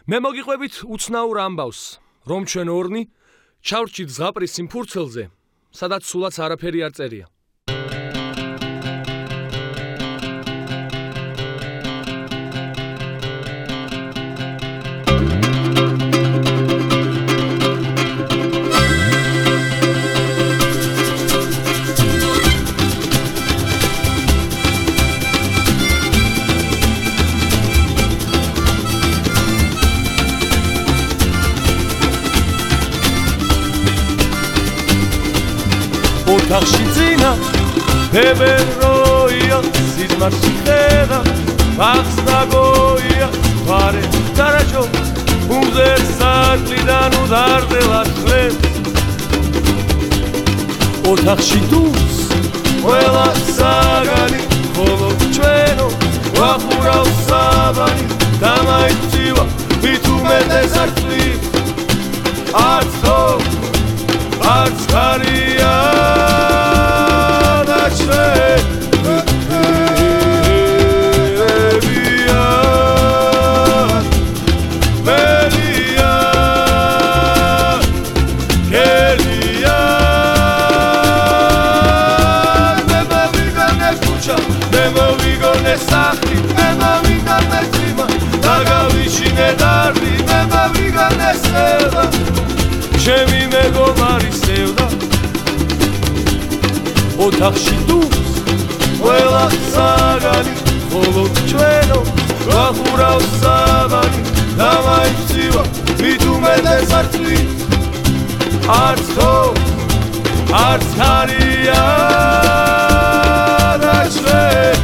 მე მოგიყვებით უცნაურ ამბავს, რომ ჩვენ ორნი ჩავრჩით ზღაპრის სიმფურცელზე, სადაც სულაც არაფერი არ წერია. ოთახში წინა ბებეროია სიზმარში ხედა ბახს დაგოია ვარე დარაჯო უმზერ სარკლიდან უდარდელად ხლებს ოთახში დუს ყველა საგანი ხოლო ჩვენო ვახურავ საბანი დამაიცივა მით უმეტეს არწლი არც ხო არც ხარია ჩემი მეგობარი სევდა ოთახში დუს ყველა საგანი ხოლო ჩვენო ვახურავ საბანი დამაიცივა მით უმეტეს არწლი არც ხო არც ხარია და ჩვენ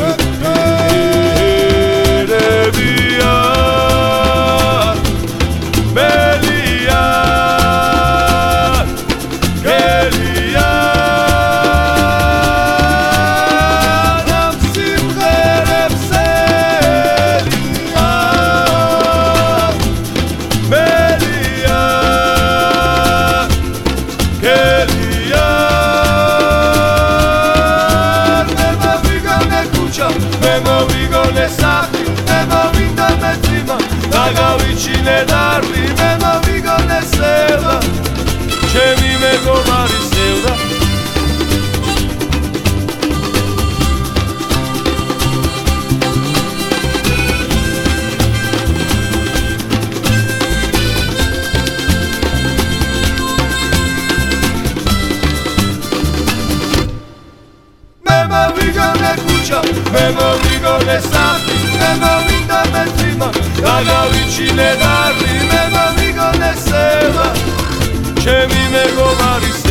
გავიჩინე დარბი მე მოვიგონე სევდა ჩემი მეგობარი სევდა მე მოვიგონე ქუჩა მე მოვიგონე სახლი მე მოვიგონე ძიმა გავიჩინე დარბი მე მოვიგონე სევდა ჩემი მეგობარი